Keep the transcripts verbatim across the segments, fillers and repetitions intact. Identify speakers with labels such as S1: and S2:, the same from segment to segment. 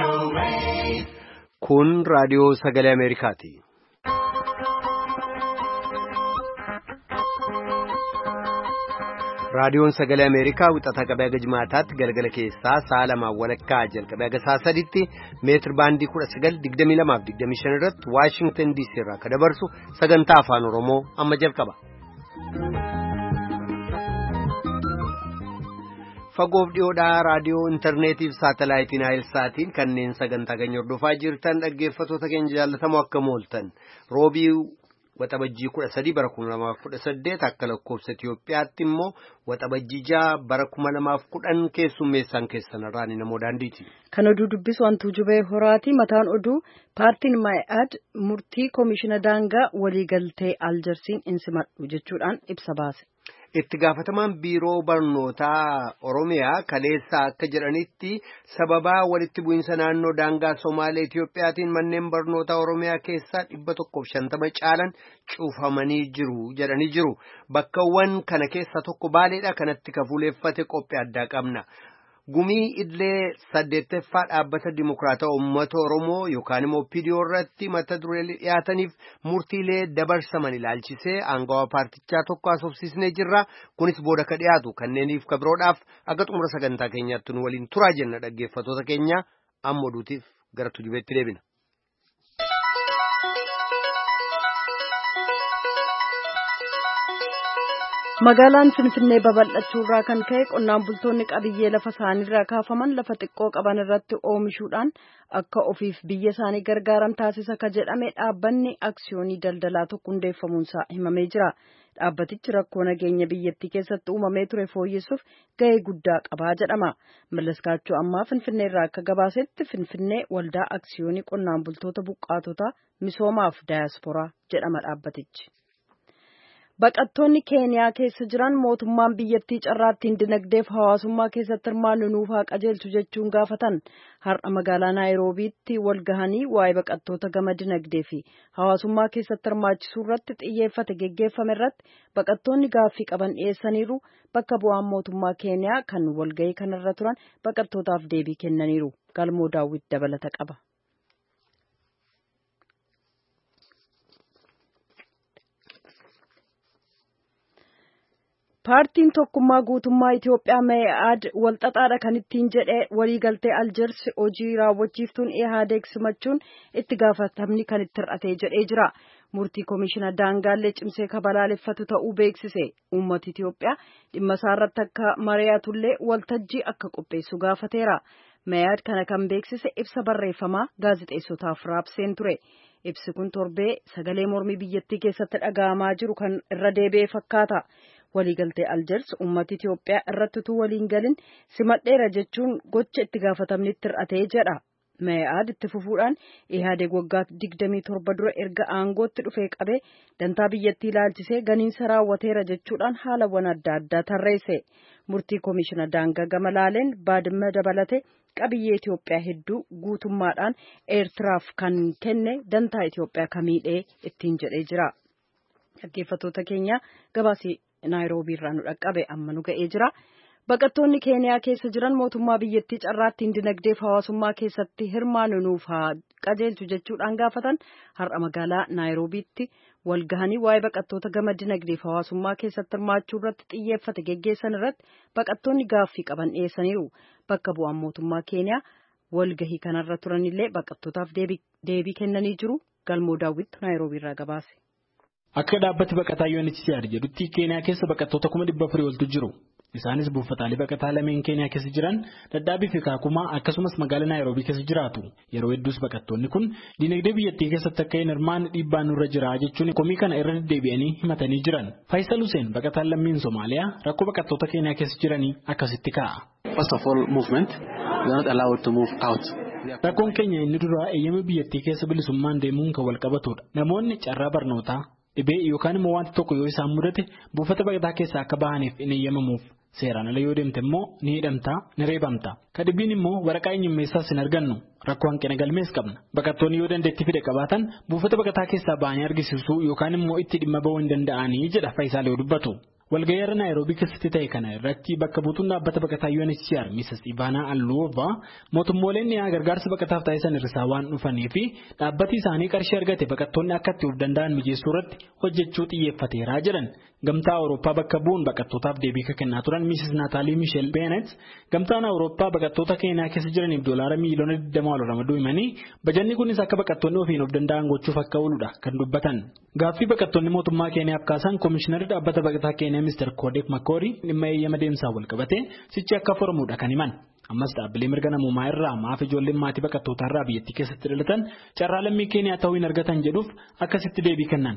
S1: Kun raadiyoo sagalee Ameerikaati. Raadiyoon sagalee Ameerikaa wixata qabee haga jimaataatti galgala keessaa sa'a lamaan walakkaa jalqabee haga sa'a sadiitti meetir baandii kudha sagal digdamii lamaaf digdamii shan irratti Waashingtan D C irraa kan dabarsu sagantaa afaan Oromoo amma jalqaba. Fagoof dhiyoodhaa raadiyoo intarneetii fi saatalaayitiin Naayilsaatiin kanneen sagantaa keenya hordofaa jirtan dhaggeeffattoota keenya jaallatamoo akkam ooltan roobii waxabajjii kudha sadii bara kuma lamaaf kudha saddeet akka lakkoofsa Itiyoophiyaatti immoo waxabajjii jaha bara kuma lamaaf kudhan keessummeessaan keessan irraan namoo daandiiti.
S2: Kan oduu dubbisu wantuu jubee horaati mataan oduu paartiin Ma'i'aad murtii koomishina daangaa waliigaltee Aljersiin insimadhu jechuudhaan ibsa baase.
S1: Itti gaafatamaan biiroo barnootaa Oromiyaa kaleessa akka jedhanitti sababaa walitti bu'iinsa naannoo daangaa Somaalee Itiyoophiyaatiin manneen barnootaa Oromiyaa keessaa dhibba tokkoof shantama caalan cufamanii jiru jedhanii jiru. Bakkawwan kana keessaa tokko Baaleedha kanatti kafuuleeffate qophii addaa qabna. Gumii Idilee saddeettaffaa dhaabbata Dimokiraataa Uummata Oromoo yookaan immoo P D O irratti mata duree dhiyaataniif murtiilee dabarsaman ilaalchisee aangawa paartichaa tokko haasofsiisnee jirra. Kunis booda ka dhiyaatu kanneeniif ka biroodhaaf akka xumura sagantaa keenyaatti nu waliin turaa jenna dhaggeeffattoota keenya amma oduutiif gara tujubeetti deebina.
S2: Magaalaan Finfinnee babal'achuurraa kan ka'e qonnaan bultoonni qabiyyee lafa isaaniirraa kaafaman lafa xiqqoo qaban irratti oomishuudhaan akka ofiif biyya isaanii gargaaran taasisa ka jedhame dhaabbanni aksiyoonii daldalaa tokko hundeeffamuunsaa himamee jira. Dhaabbatichi rakkoo nageenya biyyattii keessatti uumamee ture fooyyessuuf ga'ee guddaa qabaa jedhama. Mallaskaachuu ammaa Finfinneerraa akka gabaasetti Finfinnee waldaa aksiyoonii qonnaan bultoota buqqaatota misoomaaf daayasporaa jedhama dhaabbatichi. Baqattoonni Keeniyaa keessa jiran mootummaan biyyattii carraattiin dinagdeef hawaasummaa keessatti hirmaannu nuuf haa qajeelchu jechuun gaafatan har'a magaalaa Naayiroobiitti wal gahanii waa'ee baqattoota gama dinagdee fi hawaasummaa keessatti hirmaachisuu irratti xiyyeeffate geggeeffame irratti baqattoonni gaaffii qaban dhiyeessaniiru. Bakka bu'aan mootummaa Keeniyaa kan walgahii kanarra turan baqattootaaf deebii kennaniiru. Galmoo Daawwit dabalata qaba. Paartiin tokkummaa guutummaa Itiyoophiyaa Ma'i'aad walxaxaadha kan ittiin jedhee waliigaltee Aljersi hojii raawwachiiftuun Ihaadeeg simachuun itti gaafatamni kan itti hir'atee jedhee jira. Murtii koomishina daangaallee cimsee kabalaaleffatu ta'uu beeksise. Uummata Itiyoophiyaa dhimma isaarratti akka mari'atullee waltajjii akka qopheessu gaafateera. Ma'i'aad kana kan beeksise ibsa barreeffamaa gaazexeessotaaf raabseen ture. Ibsi kun torbee sagalee mormii biyyattii keessatti dhaga'amaa jiru kan irra deebi'ee fakkaata. Waliigaltee Aljers uummata Itiyoophiyaa irratti utuu waliin galin simadheera jechuun gocha itti gaafatamni itti hir'atee jedha. Ma'i'aad itti fufuudhaan Ihaadeeg waggaa digdamii torba dura erga aangootti dhufee qabee dantaa biyyattii ilaalchisee ganiinsa raawwateera jechuudhaan haalawwan adda addaa tarreesse. Murtii koomishina daangaa gama laaleen baadimma dabalate qabiyyee Itiyoophiyaa hedduu guutummaadhaan Eertiraaf kan kenne dantaa Itiyoophiyaa kamiidhee ittiin jedhee jira. Dhaggeeffattoota keenya gabaasii Naayiroobii irraa nu dhaqqabe amma nu ga'ee jira. Baqattoonni Keeniyaa keessa jiran mootummaa biyyattii carraattiin dinagdeef hawaasummaa keessatti hirmaannu nuuf haa qajeelchu jechuudhaan gaafatan har'a magaalaa Naayiroobiitti wal gahanii waa'ee baqattoota gama dinagdeef hawaasummaa keessatti hirmaachuu irratti xiyyeeffate geggeessan irratti baqattoonni gaaffii qaban dhiyeessaniiru. Bakka bu'aan mootummaa Keeniyaa wal gahii kanarra turanillee baqattootaaf deebii kennanii jiru. Galmoo Daawwit Naayiroobii irraa gabaase.
S3: Akka dhaabbati baqataa U N H C R jedhutti Keeniyaa keessa baqattoota kuma dhibba afurii oltu jiru. Isaanis buufataalee baqataa lameen Keeniyaa keessa jiran Dadhaabii fi Kaakumaa akkasumas magaalaa Naayiroobii keessa jiraatu. Yeroo hedduus baqattoonni kun dinagdee biyyattii keessatti akka hin hirmaanne dhiibbaan nurra jira jechuun komii kana irra deddeebi'anii himatanii jiran. Faayisal Hussein baqataan lammiin Somaaliyaa rakkoo baqattoota Keeniyaa keessa jiranii akkasitti kaa'a.
S4: First of all, movement. We are not allowed to move out.
S3: Rakkoon keenya inni duraa eeyyama biyyattii keessa bilisummaan deemuun kan wal qabatudha. Namoonni carraa barnootaa dhibee yookaan immoo wanti tokko yoo isaan mudate buufata baqataa keessaa akka bahaniif hin eeyyamamuuf seeraan ala yoo deemte immoo ni hidhamta ni reebamta. Kadhibbiin immoo waraqaa eenyummeessaas hin argannu rakkoo hanqina galmees qabna. Baqattoonni yoo dandeettii fide qabaatan buufata baqataa keessaa bahanii argisiisuu yookaan immoo itti dhimma bahuu hin danda'anii jedha Faayisaal yoo dubbatu. Walgayyaara Naayiroobii keessatti ta'e kana irratti bakka buutuun dhaabbata baqataa U N H C R Misses Ivaanaa Alluova mootummooleen dhiyaa gargaarsa baqataaf taasisan irraa waan dhufanii fi dhaabbati isaanii qarshii argate baqattoonni akka itti of danda'an mijeessuu irratti hojjechuu xiyyeeffateera jedhan. Gamtaa Awurooppaa bakka bu'uun baqattootaaf deebii kennaa turan Misses Naataalii Miisheel Beenet gamtaan Awurooppaa baqattoota Keeniyaa keessa jiraniif doolaara miiliyoona digdama ol ramaduu himanii bajanni kunis akka baqattoonni ofiin of danda'an gochuuf akka ooludha kan dubbatan. Gaaffii baqattoonni mootummaa Keeniyaaf kaasan Koomishinarri dhaabbata baqataa Keeniyaa Mister Koodek Makoori dhimma eeyyama deemsaa wal qabate sichi akka furamuudha kan himan. Ammas dhaabbilee mirga namummaa irraa maaf ijoolleen maatii baqattootaa irraa biyyattii keessatti dhalatan carraa lammii Keeniyaa ta'uu hin argatan jedhuuf akkasitti deebii kennan.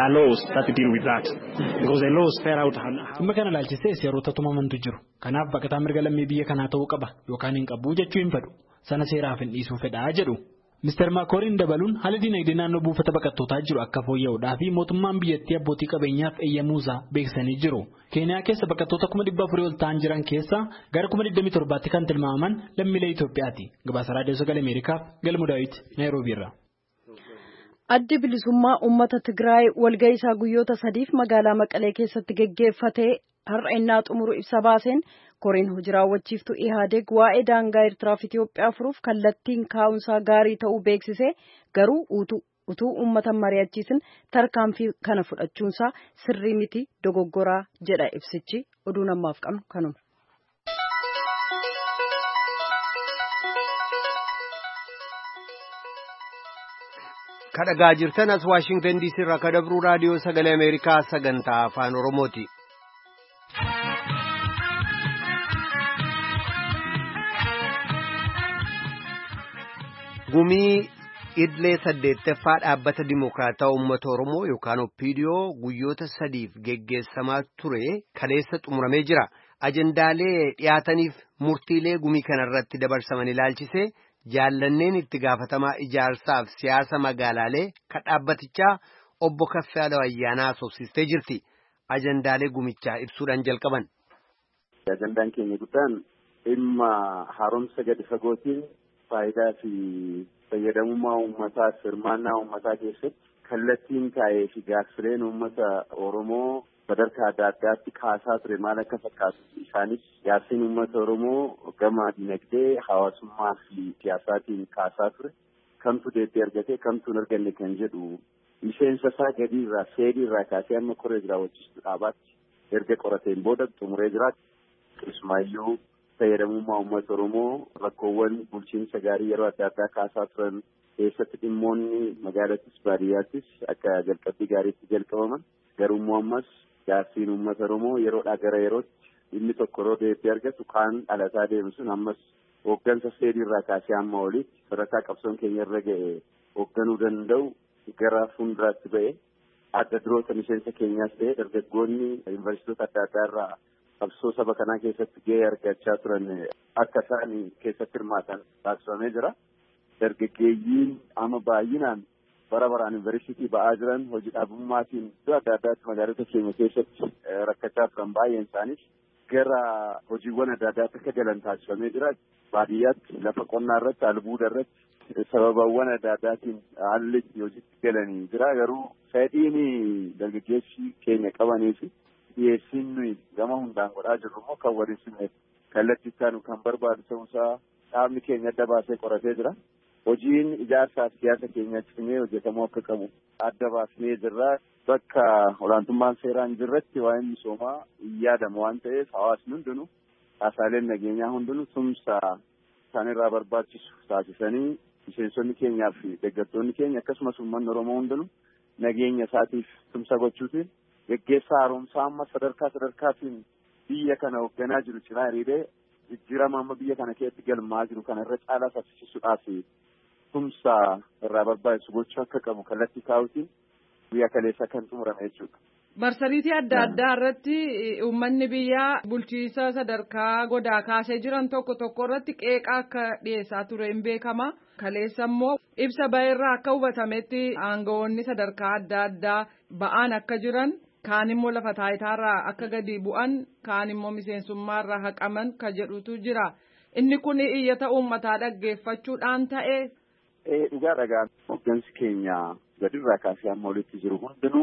S3: Dhimma kana ilaalchisee seerota tumamantu jiru. Kanaaf baqataa mirga lammii biyya kanaa ta'uu qaba yookaan hin qabu jechuu hin fedhu. Sana seeraaf hin dhiisuu fedhaa jedhu. Mister Makooriin dabaluun haala dinagdee naannoo buufata baqattootaa jiru akka fooyya'uudhaa fi mootummaan biyyattii abbootii qabeenyaaf eeyyamuusaa beeksisanii jiru. Keeniyaa keessa baqattoota kuma dhibba afurii ol ta'an jiran keessaa gara kuma digdamii torbaatti kan tilmaamaman lammiilee Itoophiyaati. Gabaasa Raadiyoo Sagalee Ameerikaaf Galmuu Daawit Naayiroobiirra.
S2: Addi bilisummaa uummata Tigraay walga'ii isaa guyyoota sadiif magaalaa Maqalee keessatti geggeeffatee har'a innaa xumuru ibsa baaseen koreen hojii raawwachiiftuu Ihaadeg waa'ee daangaa Eertiraa fi Itoophiyaa furuuf kallattiin kaa'umsaa gaarii ta'uu beeksisee garuu utuu uummata mari'achiisin tarkaanfii kana fudhachuunsaa sirrii miti dogoggoraa jedha ibsichi. Oduu namaaf qabnu kanuma.
S1: Kadhagaa jirtan as Waashingtan D C irraa kadabruu raadiyoo sagalee Ameerikaa sagantaa afaan Oromooti. Gumii Idlee saddeettaffaa dhaabbata Dimokiraataa Uummata Oromoo yookaan O P D O guyyoota sadiif geggeessamaa ture kaleessa xumuramee jira. Ajendaalee dhiyaataniif murtiilee gumii kanarratti dabarsaman ilaalchisee jaallanneen itti gaafatamaa ijaarsaaf siyaasa magaalaalee kan dhaabbatichaa obbo Kaffiyaaloo Ayyaanaa asoosistee jirti. Ajendaalee gumichaa ibsuudhaan jalqaban.
S5: Ajendaan keenya guddaan dhimma haaromsa gadi fagootiin faayidaa fi fayyadamummaa uummataa hirmaannaa uummataa keessatti kallattiin taa'ee fi gaaffileen uummata Oromoo sadarkaa adda addaatti kaasaa ture maal akka fakkaatu isaanis gaaffiin uummata Oromoo gama dinagdee hawaasummaa fi siyaasaatiin kaasaa ture kamtu deebii argate kamtu hin arganne kan jedhu miseensa isaa gadi irraa seedii irraa kaasee amma koree raawwachiistuu dhaabaatti erga qorateen booda xumuree jiraatu keessumaayyuu fayyadamummaa uummata Oromoo rakkoowwan bulchiinsa gaarii yeroo adda addaa kaasaa turan keessatti dhimmoonni magaalattis baadiyyaattis akka jalqabbii gaariitti jalqabaman garuu ammas gaaffiin uummata Oromoo yeroodhaa gara yerootti inni tokko yeroo deebii argatu kaan dhalataa deemu sun ammas hooggansa seedii irraa kaasee amma olitti sadarkaa qabsoon keenya irra ga'e hoogganuu danda'u gara fuulduraatti ba'e adda duroota miseensa keenyaas ta'e dargaggoonni yuunivarsiitota adda addaa irraa qabsoo saba kanaa keessatti gahee argachaa turan akka isaan keessatti hirmaatan taasifamee jira. Dargaggeeyyiin amma baay'inaan bara baraan yuunivarsiitii ba'aa jiran hojii dhabummaatiin iddoo adda addaatti magaalota keenya keessatti rakkachaa turan baay'een isaaniis gara hojiiwwan adda addaatti akka galan taasifamee jira. Baadiyyaatti lafa qonnaa irratti albuuda irratti sababawwan adda addaatiin haalli hojiitti galanii jira. Garuu fedhiin dargaggeessi keenya qabanii fi dhiyeessiin nuyi gama hundaan godhaa jirru immoo kan waliin kallattii taanu kan barbaadu ta'uusaa dhaabni keenya adda baasee qoratee jira. Hojiin ijaarsaaf siyaasa keenya cimee hojjetamuu akka qabu adda baasnee jirra. Bakka olaantummaan seeraa hin jirretti waa'een misoomaa hin yaadamu waan ta'eef hawaasni hundinuu haasaaleen nageenyaa hundinuu tumsa isaanirraa barbaachisu taasisanii miseensonni keenyaa fi deeggartoonni keenya akkasumas uummanni Oromoo hundinuu nageenya isaatiif tumsa gochuutiin geggeessaa haaromsaa amma sadarkaa sadarkaatiin biyya kana hoogganaa jiru cinaa hiriiree jijjiirama amma biyya kana keessatti galmaa jiru kana irra caalaa saffisiisuudhaaf tumsa irraa barbaachisu gochuu akka qabu kallattii kaa'uutiin biyya kaleessa kan xumurame jechuudha.
S6: Marsariitii adda addaa irratti uummanni biyyaa bulchiinsa sadarkaa godaa kaasee jiran tokko tokko irratti qeeqa akka dhiyeessaa ture hin beekama. Kaleessa immoo ibsa ba'eerraa akka hubatametti aangawoonni sadarkaa adda addaa ba'aan akka jiran kaan immoo lafa taayitaarraa akka gadi bu'an kaan immoo miseensummaarraa haqaman ka jedhutu jira. Inni kun iyyata uummataa dhaggeeffachuudhaan ta'e.
S5: Dhugaa dhagaa hooggansi keenya gadirraa kaasee amma olitti jiru hundinuu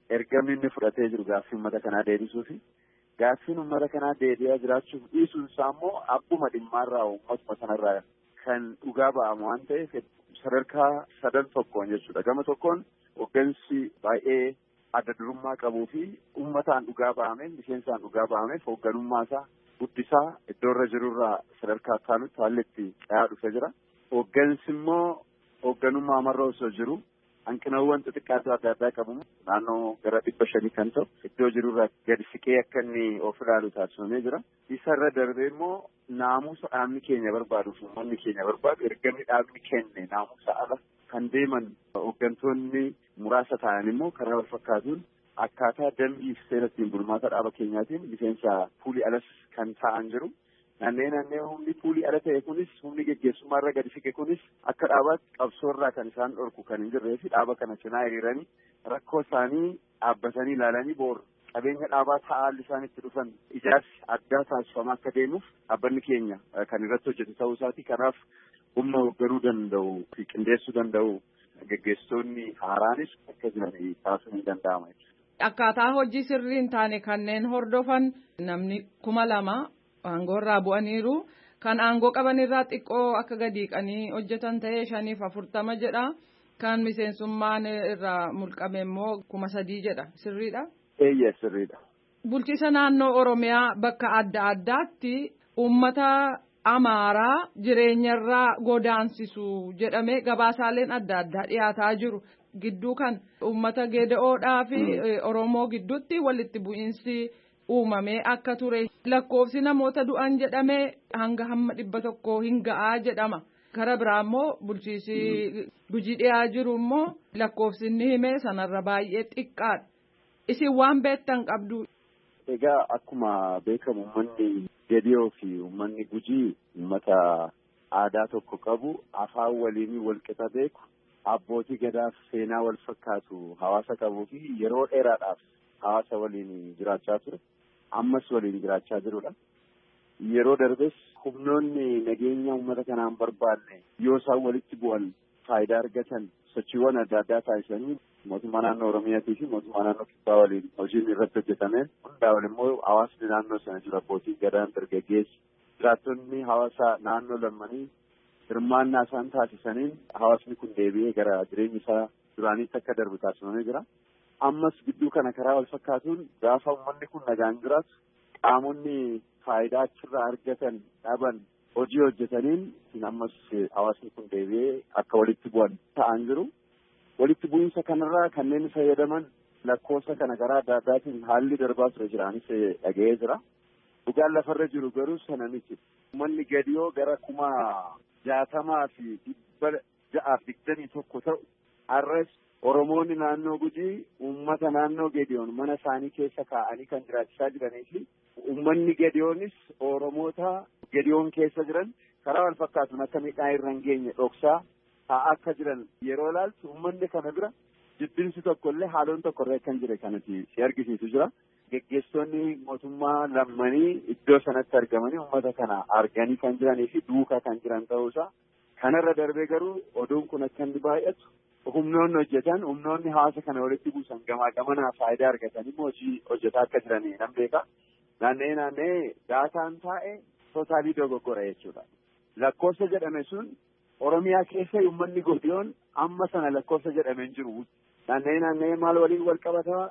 S5: ergamni inni fudhatee jiru gaaffii uummata kanaa deebisuufi gaaffiin uummata kanaa deebi'aa jiraachuuf dhiisuun isaa immoo abbuma dhimmaarraa uummatuma sanarraa kan dhugaa ba'amu waan ta'eef sadarkaa sadan tokkoon jechuudha. Gama tokkoon hooggansi baay'ee adda durummaa qabuu fi uummataan dhugaa ba'ameen miseensaan dhugaa ba'ameef hoogganummaa isaa guddisaa iddoo irra jirurraa sadarkaa akkaanutti haalli itti dhiyaa dhufee jira. Hooggansi immoo hoogganummaa amarra osoo jiru hanqinawwan xixiqqaatu adda addaa qabu naannoo gara dhibba shanii kan ta'u iddoo jirurraa gadi siqee akka inni of ilaalu taasifamee jira. Isa irra darbee immoo naamusa dhaabni keenya barbaaduuf uummanni keenya barbaadu ergamni dhaabni kenne naamusa ala kan deeman hooggantoonni muraasa ta'an immoo karaa wal fakkaatuun akkaataa dambii fi seera ittiin bulmaata dhaaba keenyaatiin miseensa puulii alas kan ta'an jiru. Naannee naannee humni puulii ala ta'e kunis humni geggeessummaa irra gadi siqe kunis akka dhaabaatti qabsoorraa kan isaan dhorku kan hin jirree fi dhaaba kana cinaa hiriiranii rakkoo isaanii dhaabbatanii ilaalanii boor qabeenya dhaabaa ta'aalli isaan itti dhufan ijaarsi addaa taasifamaa akka deemuuf dhaabbanni keenya kan irratti hojjetu ta'uu isaati. Kanaaf humna hoogganuu danda'u fi qindeessuu danda'u geggeessitoonni haaraanis akka jiran taasisuu ni danda'ama.
S6: Akkaataa hojii sirrii hin taane kanneen hordofan namni kuma lama aangoo irraa bu'aniiru. Kan aangoo qaban irraa xiqqoo akka gadiiqanii hojjetan ta'ee shaniif afurtama jedha. Kan miseensummaan irraa mulqame immoo kuma sadii jedha. Sirriidha?
S5: Eeyyee sirriidha.
S6: Bulchiisa naannoo Oromiyaa bakka adda addaatti uummata Amaaraa jireenyarraa godaansisu jedhamee gabaasaaleen adda addaa dhiyaataa jiru. Gidduu kan uummata Geeda'oodhaa fi Oromoo gidduutti walitti bu'iinsi uumamee akka ture. Lakkoofsi namoota du'an jedhamee hanga hamma dhibba tokkoo hin ga'aa jedhama. Kara biraa immoo bulchiisi Gujii dhiyaa jiru immoo lakkoofsi inni hime sanarra baay'ee xiqqaadha. Isin waan beektan qabdu.
S5: Egaa akkuma beekamu uummanni Geediyoo fi uummanni Gujii uummata aadaa tokko qabu, afaan waliin wal qixa beeku, abbootii gadaaf seenaa wal fakkaatu hawaasa qabuu fi yeroo dheeraadhaaf hawaasa waliin jiraachaa ture. Ammas waliin jiraachaa jirudha. Yeroo darbes humnoonni nageenya uummata kanaan barbaanne yoo isaan walitti bu'an faayidaa argatan sochiiwwan adda addaa taasisanii mootummaa naannoo Oromiyaatii fi mootummaa naannoo Kibbaa waliin hojiin irratti hojjetameen hundaa wal immoo hawaasni naannoo sana jiru abbootii gadaan dargaggeessi jiraattonni hawaasa naannoo lammanii hirmaannaa isaan taasisaniin hawaasni kun deebi'ee gara jireenya isaa duraaniitti akka darbu taasifamee jira. Ammas gidduu kana karaa wal fakkaatuun gaafa uummanni kun nagaan jiraatu qaamonni faayidaa achirraa argatan dhaban hojii hojjetaniin ammas hawaasni kun deebi'ee akka walitti bu'an ta'an jiru. Walitti bu'iinsa kanarraa kanneen fayyadaman lakkoofsa kana karaa adda addaatiin haalli darbaa ture jiraanis dhaga'ee jira. Dhugaan lafarra jiru garuu sana miti. Uummanni Geediyoo gara kuma jaatamaa fi dhibba ja'aaf digdamii tokko ta'u har'as Oromoonni naannoo Gujii uummata naannoo Geediyoon mana isaanii keessa kaa'anii kan jiraachisaa jiranii fi uummanni Geediyoonis Oromoota Geediyoon keessa jiran karaa wal fakkaatuun akka miidhaa irra hin geenye dhoksaa taa'aa akka jiran yeroo ilaaltu uummanni kana bira jibbinsi tokkollee haaloon tokkorree kan jire kanatti si argisiisu jira. Geggeessitoonni mootummaa lammanii iddoo sanatti argamanii uummata kana arganii kan jiranii fi duukaa kan jiran ta'uusaa kanarra darbee garuu oduun kun akka inni baay'atu. Humnoonni hojjetan humnoonni hawaasa kana walitti buusan gamaa gamanaa faayidaa argatanii hojii hojjetaa akka jiranii nan beeka. Naannee naannee daataan taa'e tootaalii dogoggora jechuudha. Lakkoofsa jedhame sun Oromiyaa keessa uummanni Geediyoon amma sana lakkoofsa jedhame hin jiru. Naannee naannee maal waliin wal qabataa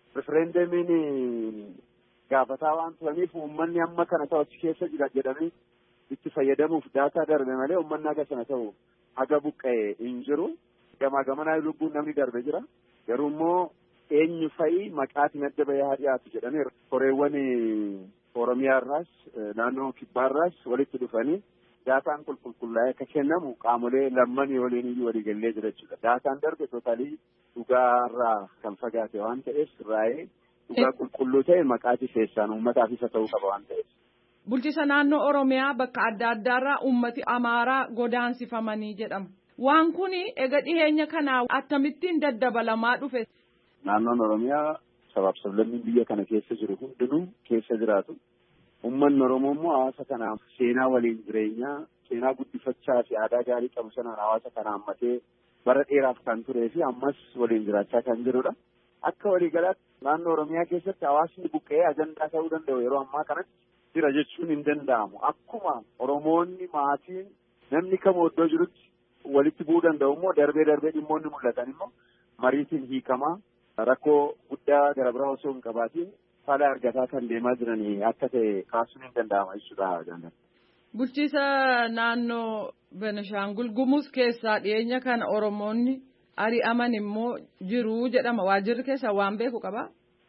S5: referendamiin gaafataa waan turaniif uummanni amma kana ta'u achi keessa jira jedhamee itti fayyadamuuf daataa darbe malee uummanni akka sana ta'u haga buqqa'e hin jiru. Gamaa gamanaa lubbuun namni darbe jira. Garuu immoo eenyu fa'i maqaatiin adda bahee haa dhiyaatu jedhamee koreewwan Oromiyaa irraas naannoo Kibbaa irraas walitti dhufanii daataan qulqullaa'ee akka kennamu qaamolee lammanii waliin iyyuu walii gallee jira jechuudha. Daataan darbe tootaalii dhugaarraa kan fagaate waan ta'eef raayee dhugaa qulqulluu ta'e maqaatii keessaan uummataaf isa ta'uu qaba waan ta'eef.
S6: Bulchiisa naannoo Oromiyaa bakka adda addaarraa uummati Amaaraa godaansifamanii jedhama. Waan kuni egaa dhiheenya kanaa akkamittiin daddabalamaa dhufe?
S5: Naannoon Oromiyaa sabaaf sablammiin biyya kana keessa jiru hundinuu keessa jiraatu. Uummanni Oromoo immoo hawaasa kanaaf seenaa waliin jireenyaa, seenaa guddifachaa fi aadaa gaarii qabu sanaan hawaasa kana hammatee bara dheeraaf kan turee fi ammas waliin jiraachaa kan jirudha. akka waliigalaatti naannoo Oromiyaa keessatti hawaasni buqqa'ee ajandaa ta'uu danda'u yeroo ammaa kanatti jira jechuun hin danda'amu. Akkuma Oromoonni maatiin namni kamuu iddoo jirutti walitti bu'uu danda'u immoo darbee darbee dhimmoonni mul'atan immoo mariitiin hiikamaa rakkoo guddaa gara biraa osoo hin qabaatiin fala argataa kan deemaa jiranii akka ta'e kaasuun hin danda'ama jechuudha.
S6: Bulchiisa naannoo Benishaangul Gumuz keessaa dhiyeenya kana Oromoonni ari'aman immoo jiru jedhama. Waajjirri keessa waan beeku qabaa?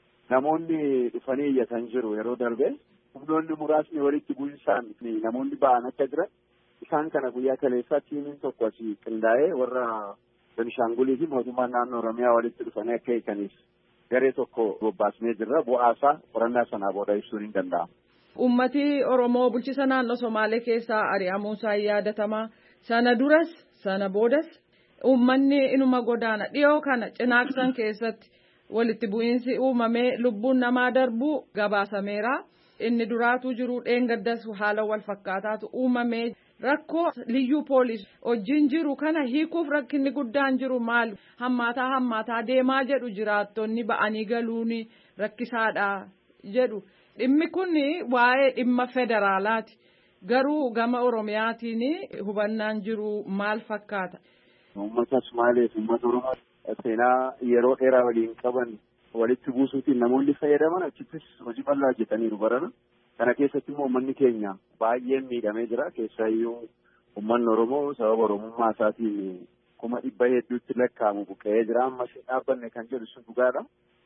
S5: Namoonni dhufanii iyyatan jiru yeroo darbe humnoonni muraasni walitti bu'insaan namoonni ba'an akka jiran isaan kana guyyaa kaleessaa tiimiin tokko asii qindaa'ee warra Benishaangulii fi mootummaan naannoo Oromiyaa walitti dhufanii akka eeganiif garee tokko bobbaasnee jirra. Bu'aasaa qorannaa sanaa booda ibsuun hin danda'amu.
S6: Ummati Oromoo bulchiisa naannoo Somaalee keessaa ari'amuusaa yaadatamaa. Sana duras sana boodas ummanni inuma godaana dhiyoo kana Cinaaqsan keessatti walitti bu'iinsi uumamee lubbuun namaa darbuu gabaasameera. Inni duraatu jiru dheengaddas haala wal fakkaataatu uumamee rakkoo liyyuu poolis wajjin jiru kana hiikuuf rakkinni guddaan jiru maal hammaataa hammaataa deemaa jedhu jiraattonni ba'anii galuun rakkisaadha jedhu. Dhimmi kun waa'ee dhimma federaalaati. Garuu gama Oromiyaatiin hubannaan jiru maal fakkaata?
S5: Uummata Somaalee fi uummata Oromoo seenaa yeroo dheeraa waliin qaban walitti buusuutiin namoonni fayyadaman achittis hojii bal'aa hojjetaniiru barana. Kana keessatti immoo uummanni keenya baay'een miidhamee jira. Keessaayyuu uummanni Oromoo sababa Oromummaa isaatiin kuma dhibba hedduutti lakkaa'amu buqqa'ee jira. Ammas hin dhaabbanne kan jedhu sun dhugaadha.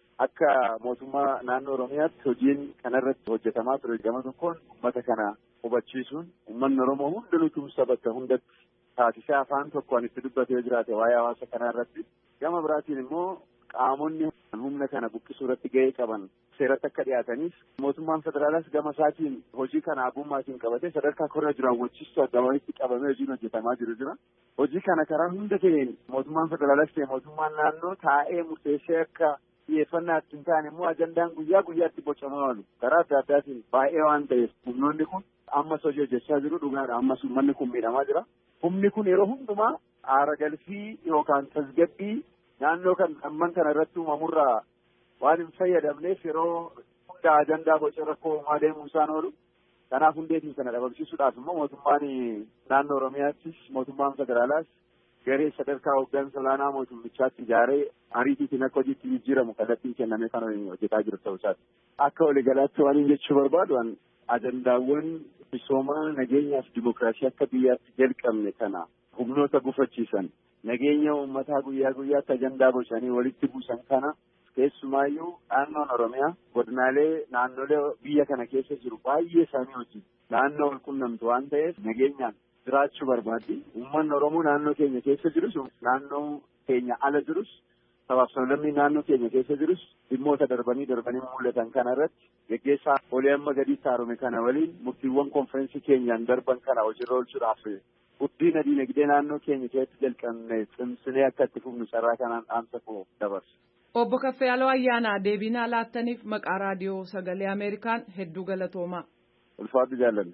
S5: Akka mootummaa naannoo Oromiyaatti hojiin kanarratti hojjetamaa ture gama tokkoon uummata kana hubachiisuun uummanni Oromoo hundinuu tumsa bakka hundatti taasisee afaan tokkoon itti dubbatee jiraate waa'ee hawaasa kanarratti. Gama biraatiin immoo qaamonni humna kana buqqisuu irratti gahee qaban seeratti akka dhiyaataniif mootummaan federaalaas gama isaatiin hojii kana abummaatiin qabatee sadarkaa korra jiraawwachiistuu adda walitti qabamee hojiin hojjetamaa jiru jira. Hojii kana karaa hunda ta'een mootummaan federaalaas ta'e mootummaan naannoo taa'ee murteessee akka xiyyeeffannaa ittiin ta'an immoo ajandaan guyyaa guyyaatti bocamaa oolu karaa adda addaatiin baay'ee waan ta'eef humnoonni kun ammas hojii hojjechaa jiru dhugaadha. Ammas uummanni kun miidhamaa jira. Humni kun yeroo hundumaa aara galfii yookaan tasgabbii naannoo kan amman kana irratti uumamurraa waan hin fayyadamneef yeroo hunda ajandaa boca rakkoo uumaa deemuu isaan oolu. Kanaaf hundeetiin kana dhabamsiisuudhaaf immoo mootummaan naannoo Oromiyaattis mootummaan federaalaas garee sadarkaa hooggansa olaanaa mootummichaatti ijaaree ariitiitiin akka hojiitti jijjiiramu kallattiin kennamee kan hojjetaa jiru ta'uu isaati. Akka waliigalaatti waan hin jechuu barbaadu ajandaawwan misoomaa nageenyaa fi dimookiraasii akka biyyaatti jalqabne kana humnoota gufachiisan nageenya uummataa guyyaa guyyaatti ajandaa bocanii walitti buusan kana keessumaayyuu naannoon Oromiyaa godinaalee naannolee biyya kana keessa jiru baay'ee isaanii hojii naannoo wal qunnamtu waan ta'eef nageenyaan jiraachuu barbaaddi. Uummanni Oromoo naannoo keenya keessa jirus naannoo keenya ala jirus sabaaf sablammii naannoo keenya keessa jirus dhimmoota darbanii darbanii mul'atan kana irratti geggeessaa olii amma gadiitti haarome kana waliin murtiiwwan konferensii keenyaan darban kana hojiirra oolchuudhaaf guddina diinagdee naannoo keenya keessatti jalqabne cimsinee akka itti fufnu carraa kanaan dhaamsa koo dabarsa.
S6: Obbo Kaffayaaloo Ayyaanaa deebii nuuf laattaniif maqaa raadiyoo sagalee Ameerikaan hedduu galatoomaa.
S5: Ulfaatu jaalladha.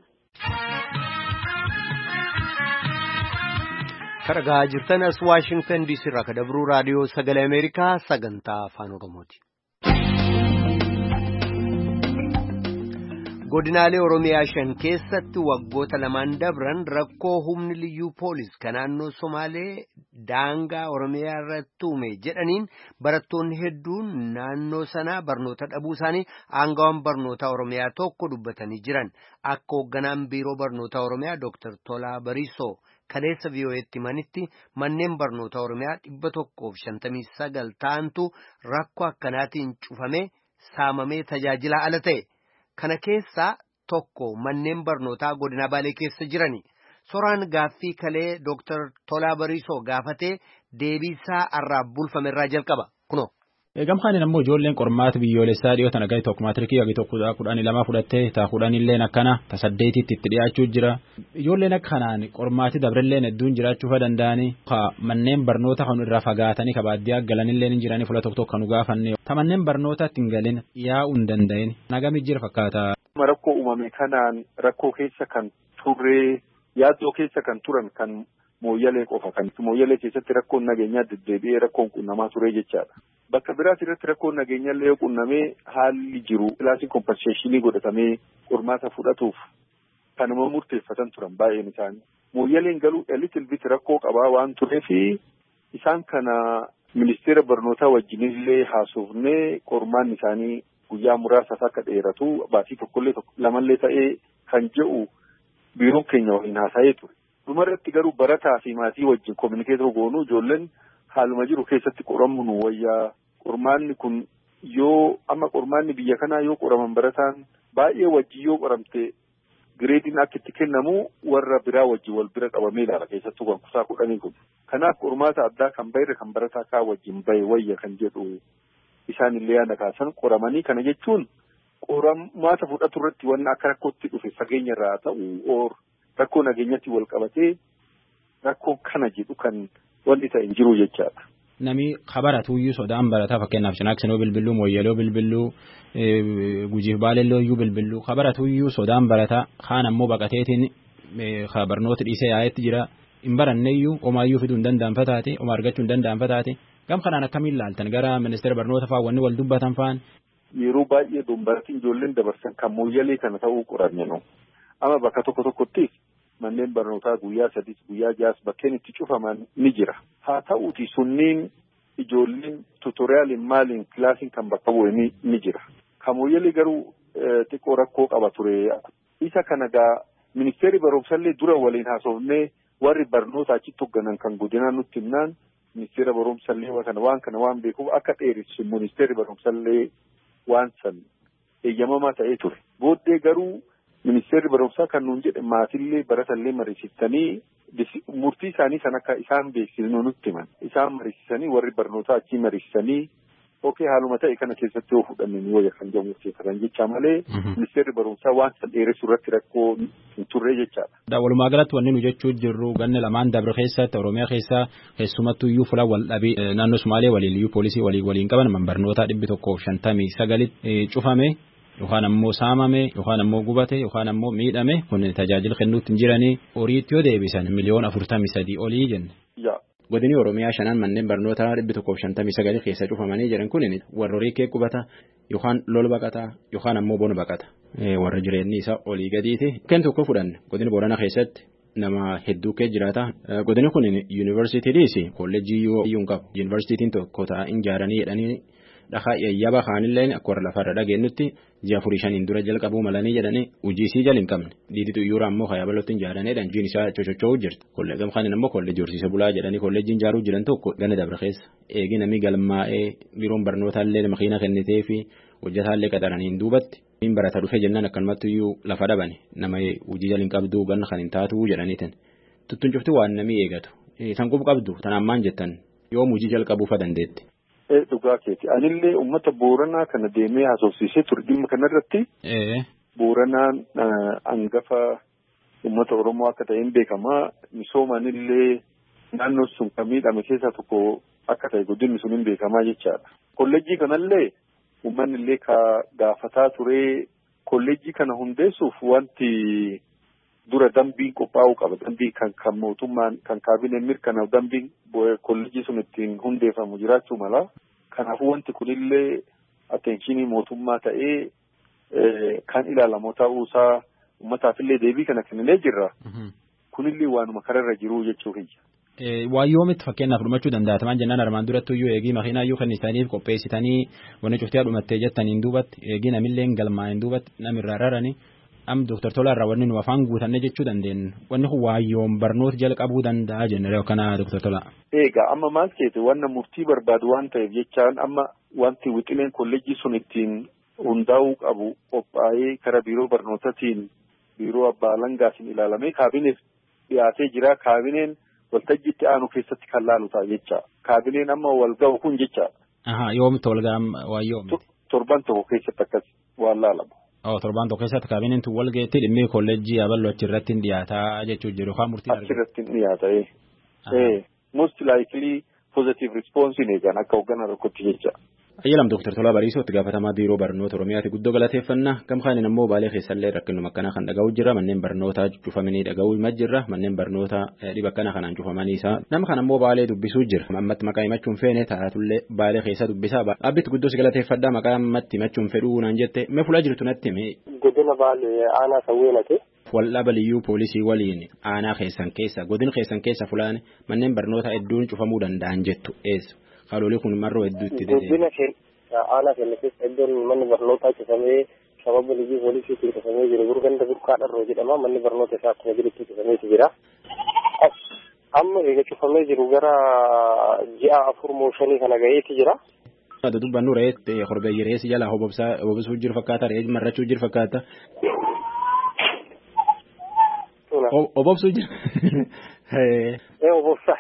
S1: Kan dhaggeeffachaa jirtan as Waashingtan D C irraa kan dabru raadiyoo sagalee Ameerikaa sagantaa afaan Oromooti. Godinaalee Oromiyaa shan keessatti waggoota lamaan dabran rakkoo humni liyyuu poolis kan naannoo Somaalee daangaa Oromiyaa irratti uume jedhaniin barattoonni hedduun naannoo sanaa barnoota dhabuu isaanii aangawaan barnoota Oromiyaa tokko dubbatanii jiran. Akka hoogganaan biiroo barnoota Oromiyaa Dooktar Tolaa Bariisoo kaleessa V O E'tti himanitti manneen barnoota Oromiyaa dhibba tokkoof shantamii sagal ta'antu rakkoo akkanaatiin cufamee saamamee tajaajila ala ta'e. Kana keessaa tokko manneen barnootaa godina Baalee keessa jirani. Soraan gaaffii kalee Dooktar Tolaa Bariisoo gaafatee deebiisaa arraab bulfame irraa jalqaba. Kunoo.
S3: Gamhaan ammoo ijoolleen qormaata biyyoolessaa dhiyoo tana gadi tokko maatirikii gadi tokko kudhanii lama fudhattee taa kudhanilleen akkana ta saddeetitti itti dhiyaachuu jira. Ijoolleen akkanaan qormaati dabrilleen hedduun jiraachuu danda'anii manneen barnoota kan irraa fagaatanii ka baadiyyaa galanilleen hin jiranii fuula tokko tokko kan nu gaafanne. Ta manneen barnootaatti hin galin yaa'uu hin danda'in. Nagami jira fakkaata.
S7: Rakkoo uumame kanaan rakkoo keessa kan turre yaaddoo keessa kan turan kan
S5: mooyyalee qofa kan mooyyalee keessatti rakkoon nageenyaa deddeebi'ee rakkoon qunnamaa ture jechaadha. Bakka biraas irratti rakkoon nageenyaallee yoo qunnamee haalli jiru kilaasiin kompenseeshinii godhatamee qormaata fudhatuuf kanuma murteeffatan turan baay'een isaanii. Mooyyaleen galuu elitil bit rakkoo qabaa waan tureefi isaan kana ministeera barnootaa wajjinillee haasofnee qormaan isaanii guyyaa muraasaaf akka dheeratu baatii tokkollee lamallee ta'ee kan jedhu biiroon keenya waliin haasa'ee ture. Dhumarratti garuu barataa fi maatii wajjin kominikeetoo goonuu ijoolleen haaluma jiru keessatti qoramu nu wayyaa qormaanni kun yoo amma qormaanni biyya kanaa yoo qoraman barataan baay'ee wajjin yoo qoramte gireediin akka itti kennamu warra biraa wajjin wal bira qabamee ilaala keessattuu kan kutaa kudhanii kun. Kanaaf qormaata addaa kan bayre kan barataa kaa wajjin bahe wayya kan jedhu isaan illee yaada kaasan qoramanii kana jechuun qormaata fudhatu irratti wanna akka rakkootti dhufe fageenya irraa ta'u oor rakkoo nageenyatti wal qabatee rakkoo kana jedhu kan wanti ta'e hin jiru jechaadha.
S7: Nami kabaratuyyuu sodaan barataa fakkeenyaaf Cinaaksinoo bilbilluu Mooyyaloo bilbilluu Gujiif Baalellooyyuu bilbilluu kabaratuyyuu sodaan barataa kaan ammoo baqateetiin barnoota dhiisee yaa'etti jira hin baranneeyyuu omaayyuu fiduu hin danda'anfa taate oma argachuu hin danda'anfa taate gam kanaan akkamiin laaltan gara ministeera barnoota fa'aa wanni wal dubbatan fa'aan.
S5: Yeroo baay'ee dumbaratiin ijoolleen dabarsan kan mooyyalee kana ta'uu qoranne no. Amma bakka tokko tokkotti manneen barnootaa guyyaa sadis guyyaa jaas bakkeen itti cufaman ni jira. Haa ta'uuti sunniin ijoolleen tuutoriyaaliin maaliin kilaasiin kan bakka bu'e ni jira. Kan mooyyalee garuu xiqqoo rakkoo qaba ture. Isa kana gaa ministeerri barumsallee dura waliin haasofnee warri barnoota achitti hogganan kan godinaa nutti himnaan ministeera barumsallee kana waan kana waan beekuuf akka dheeressu ministeerri barumsallee waan san eeyyamamaa ta'ee ture. Booddee garuu ministeerri barumsaa kan nuun jedhe maatillee baratallee mariisistanii murtii isaanii san akka isaan beeksisnu nutti himan. Isaan mariisisanii warri barnootaa achii mariisisanii okee haaluma ta'e kana keessatti yoo fudhanne ni wayya kan jedhu murteeffatan jecha malee ministeerri barumsaa waan san dheeressu irratti rakkoo hin turre jechaadha.
S7: Walumaa galatti wanni nu jechuu jirru ganna lamaan dabre keessatti Oromiyaa keessaa keessumattuu iyyuu fuula wal dhabii naannoo Sumaalee waliin iyyuu poolisii waliin waliin qaban man barnootaa dhibbi tokkoof shantamii sagalitti cufame yookaan ammoo saamame yookaan ammoo gubate yookaan ammoo miidhame kun tajaajila kennuutti hin jiranii horiitti yoo deebisan miliyoona afurtamii sadii olii jenne. Godini Oromiyaa shanaan manneen barnootaa dhibbi tokkoof shantamii sagalii keessa cufamanii jiran kun warra horii kee qubata yookaan lol baqataa yookaan ammoo bona baqata warra jireenyi isaa olii gadiiti. Kan tokko fudhanne godini Boorana keessatti nama hedduu kee jiraata. Godini kun yuunivarsiitiidhis kolleejjii yoo iyyuu qabu yuunivarsiitiin tokko taa'in ijaaranii jedhanii dhahaa yayyaba kaanillee akka warra lafarra dhageenyutti ji'a afurii shaniin dura jalqabuu malanii jedhanii hojiisii jala hin qabne diiditu iyyuura ammoo hayyabalootti ijaaraneedhaan jiin isaa cocochoo'uu jirti. Kolleejjii kaaniin ammoo kolleejjii horsiisa bulaa jedhanii kolleejjiin ijaaruu jiran tokko gana dabre keessa eegi namni galmaa'ee biiroon barnootaallee makiina kennitee fi hojjetaallee qaxaraniin duubatti hin barata dhufe jennaan akkanumatti iyyuu lafa dhabane nama hojii jala hin qabduu ganna kan hin taatu jedhaniitin tuttuun cufti waan namni eegatu tan qub qabdu tan ammaan jettan yoom hojii jalqabuufa dandeetti.
S5: Dhugaa keeti anillee uummata Booranaa kana deemee haasofsiisee ture dhimma kanarratti Booranaan hangafa uummata Oromoo akka ta'een beekamaa misoomanillee naannoon sun kan miidhame keessaa tokko akka ta'e guddinni sun hin beekamaa jechaadha. Kolleejjii kanallee uummanni illee gaafataa ture kolleejjii kana hundeessuuf wanti dura dambiin qophaa'uu qaba. Dambii kan kan mootummaan kan kaabineen mirkanaa'u dambiin kolleejjii sun ittiin hundeeffamu jiraachuu mala. Kanaafuu wanti kunillee atteenshinii mootummaa ta'ee kan ilaalamu ta'uusaa uummataafillee deebii kana kennee jirra. Kunillee waanuma kararra jiru jechuu keenya.
S7: Waa yoomitti fakkeenyaaf dhumachuu danda'ataman jennaan armaan duratti iyyuu eegii makiinaa iyyuu kennitaniif qopheessitanii wanni cuftee dhumattee jettaniin duubatti eegii namillee galmaa'een duubatti namirraa raranii am Dooktar Tolaarraa wanni nu afaan guutanne jechuu dandeenyu wanni kun waa yoom barnoota jalqabuu danda'a jennee kana Dooktar Tolaa.
S5: Egaa amma maal keete wanna murtii barbaadu waan ta'eef jechaan amma wanti wixineen kolleejjii sun ittiin hundaa'uu qabu qophaa'ee karaa biiroo barnootaatiin biiroo abbaa alangaatiin ilaalamee kaabineef dhiyaatee jira kaabineen waltajjiitti aanu keessatti kan laalu ta'a jecha kaabineen amma wal ga'u kun jecha.
S7: Aha yoomitti wal ga'am waa yoomi.
S5: Torban tokko keessatti akkas waan laalamu.
S7: Oh torban tokko keessatti kaabineen tun wal ga'etti dhimmi kolleejjii aballo achirratti hin dhiyaataa jechuu jiru haa murtii argatu.
S5: Achirratti hin dhiyaata ee. Most likely positive response in eegan akka hoggana tokkotti jecha.
S7: Ayyalam Doktor Tolaa Bariisoo itti gaafatamaa biiroo barnoota Oromiyaati guddoo galateeffannaa gam kaaniin ammoo baalee keessallee rakkinuma akkanaa kan dhaga'u jira manneen barnootaa cufamanii dhaga'uu hima jirra manneen barnoota dhiba akkana kanaan cufamanii isaa nama kan ammoo baalee dubbisuu jira ammatti maqaa himachuun feene taatullee baalee keessa dubbisaa dhaabbitti guddoo si galateeffadhaa maqaa ammatti himachuun fedhuu naan jette mee fuula jirtu natti hime.
S8: Godina baalee aanaa sawweenate.
S7: Waldhaba liyyuu poolisii waliin aanaa keessan keessa godina keessan keessa fulaan manneen barnoota hedduun cufamuu danda'an jettu eessa. Haalolii kun marroo hedduutti dedee.
S8: Guddina keessa aanaa keenya keessa iddoon manni barnootaa cufamee sababa liyyuu poolisiitiin cufamee jiru gurganda burqaa dharroo jedhama manni barnoota isaa akkuma jirutti cufameetu jira. Amma eega cufamee jiru gara ji'a afur moo shanii kana gaheeti jira.
S7: Adda dubbannu re'ee horbeeyyi re'eessi jala hobobsaa hobobsuu jiru fakkaata re'ee marrachuu jiru fakkaata. Hobobsuu jira.
S8: Ee hobobsaa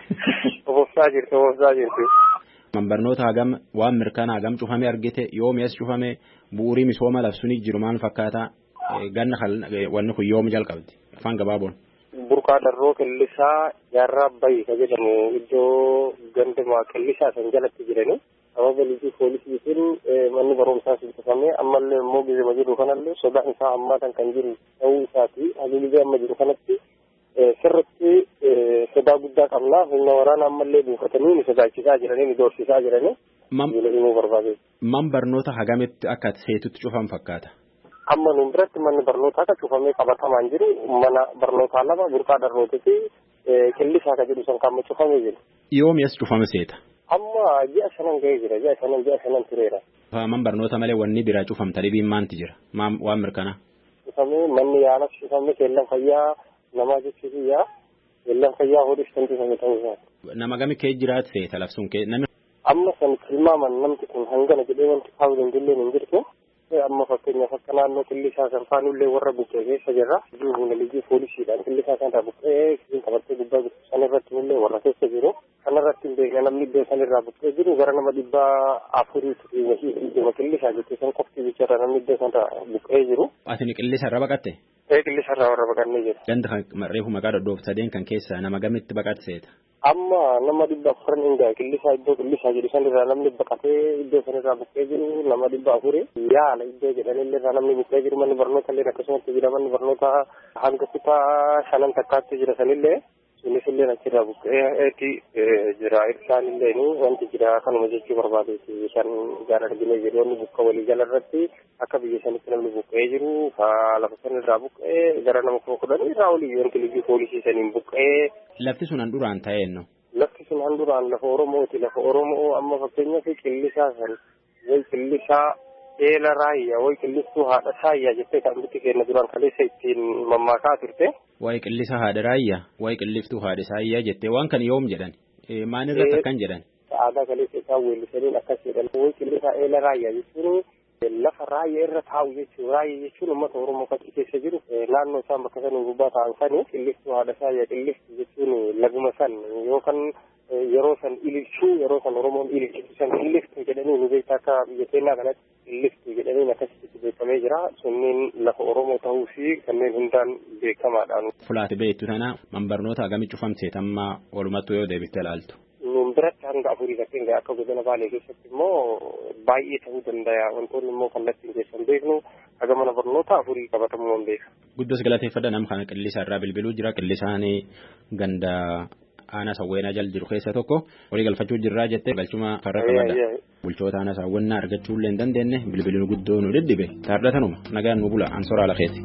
S8: hobobsaa jirti hobobsaa jirti.
S7: Man barnoota hagam waan mirkanaa hagam cufamee argite yoom ees cufamee bu'uurii misooma labsuun jiru maal fakkaata ganna wanni kun yoom jalqabdi afaan gabaaboon.
S8: Burqaa dharroo qillisaa jaarraa bayi ka jedhamu iddoo ganduma qillisaa san jalatti jiranii sababa liyyuu poolisiitiin manni barumsaa sun cufamee ammallee immoo gizima jiru kanallee sodaan isaa hammaatan kan jiru ta'uu isaati haliilee amma jiru kanatti sirritti sodaa guddaa qabna humna waraana ammallee buufatanii ni sodaachisaa jiranii ni doorsisaa jiranii. Himuu barbaade.
S7: Man barnoota hagamitti akka seetutti cufan fakkaata.
S8: Amma nuun biratti manni barnootaa akka cufamee qabatamaan jiru mana barnootaa lama burqaa dharrootii fi qillisaa ka jedhu san kan cufamee jiru.
S7: Yoom ees cufame seeta.
S8: Amma ji'a shanan ga'ee jira ji'a shanan ji'a shanan tureera.
S7: Man barnoota malee wanni biraa cufamta dhibiin maanti jira waan mirkanaa.
S8: Cufamee manni yaalas cufamee keellan fayyaa namaa jechuun yaa keellan fayyaa hodhis kan cufame ta'uu isaati.
S7: Nama gami kee jiraatu seeta labsuun kee namni.
S8: Amma san tilmaaman namti kun hangana jedhee wanti kaa'u dandillee hin jirtu. Amma fakkeenyaaf akka naannoo qillisaa san faanullee warra buqqee keessa jirra. Humna liyyuu poolisiidhaan qillisaa sanarraa buqqee kisiin qabattee gubbaa jirtu sanirratti illee warra keessa jiru. Kanarratti hin beekne namni iddoo sanirraa buqqee jiru gara nama dhibbaa afuriitti wahii qillisaa jettee san qofti bicharra namni iddoo sanarraa buqqee jiru.
S7: Ati qillisarra baqatte?
S8: Ee qillisarraa warra baqannee jiru.
S7: Ganda kan reefu maqaa dhodhoof sadeen kan keessa nama gamitti baqatseeta?
S8: Amma nama dhibba afuran hindaa qillisaa iddoo qillisaa jedhu sanirraa namni baqatee iddoo sanirraa buqqee jiru nama dhibba afuri yaala iddoo jedhanillee irraa namni buqqee jiru manni barnoota illee akkasumatti jira manni barnoota hanga kutaa shanan takkaatti jira sanillee sunis illee achirraa buqqeetti jira ibsaan illee wanti jira kanuma jechuu barbaadeeti shan gaara arginee jiru wanni bukka walii jala irratti akka biyya sanitti namni buqqee jiru lafa sanirraa buqqee gara nama kuma kudhan irraa olii wanti liyyuu poolisii saniin buqqee.
S7: Lafti sun an duraan ta'eenno.
S8: Lafti sun an duraan lafa Oromooti lafa Oromoo amma fakkeenyaaf qillisaa san way qillisaa eela raayyaa way qillistuu haadha saayyaa jettee kan bitti kenna duraan kaleessa ittiin mammaakaa turte.
S7: Way qillisa haadha raayyaa way qilliftuu haadha saayyaa jettee waan kan yoom jedhan maalirratti akkan jedhan.
S8: Aadaa kaleessa isaa weellisaniin akkas jedhan way qillisaa eela raayyaa jechuun lafa raayyaa irra taa'u jechuun raayyaa jechuun uummata Oromoo fakkii keessa jiru naannoo isaan bakka sanii gubbaa ta'an sanii qillistuu haadha saayyaa qilliftuu jechuun laguma san yookaan yeroo san ililchuu yeroo san Oromoon ililchuu san qilliftuu jedhanii nu beektaa akka biyya keenyaa kanatti qilliftuu jedhanii akkasitti beekamee jira sunniin lafa Oromoo ta'uu fi kanneen hundaan beekamaadhaan.
S7: Fulaati beektu tana man barnoota hagamii cufamteet amma walumattuu yoo deebiste ilaaltu.
S8: Nuun biratti hanga afurii fakkeen akka godina Baalee keessatti immoo baay'ee ta'uu danda'a wantoonni immoo kallattiin keessan beeknu haga mana barnoota afurii qabatamuu hin beeka.
S7: Guddos galateeffadha nama kana qillisa irraa bilbiluu jira qillisaan ganda aanaa sawweenaa jal jiru keessa tokko walii galfachuu jirraa jettee galchuma farra qabadha. Bulchoota aanaa sawwennaa argachuu illee hin dandeenye bilbiluu guddoo nu dhidhibe taardhatanuma nagaan nu bula ansoraa lakeeti.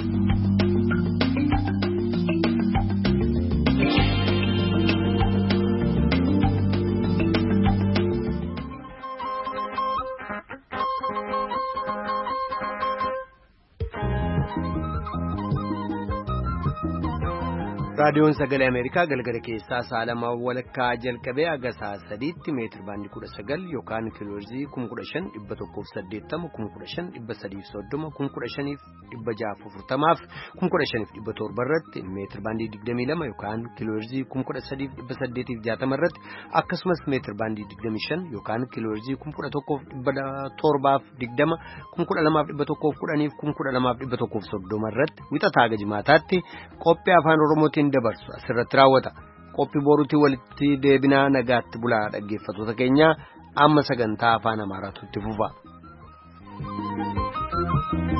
S1: raadiyoon sagalee ameerikaa galgala keessaa saalamaa walakkaa jalqabee haga sa'a sadiitti meetir baandii kudha sagal yookaan kiilooherzii kuma kudha shan dhibba tokkoof saddeettama kuma kudha shan dhibba sadiif soddoma kuma kudha shaniif dhibba jaaf afurtamaaf kuma kudha shaniif dhibba torba irratti meetir baandii digdamii lama yookaan kiilooherzii kuma kudha sadiif dhibba saddeetiif jaatama irratti akkasumas meetir baandii digdamii shan yookaan kiilooherzii kuma kudha tokkoof dhibba torbaaf digdama kuma kudha lamaaf dhibba tokkoof kudhaniif kuma kudha lamaaf dhibba tokkoof soddoma irratti wixataa haga jimaataatti qophii afaan oromootiin dabarsu asirratti raawwata qophii boruutii walitti deebinaa nagaatti bulaa dhaggeeffattoota keenya amma sagantaa afaan Amaaraatu itti fufa.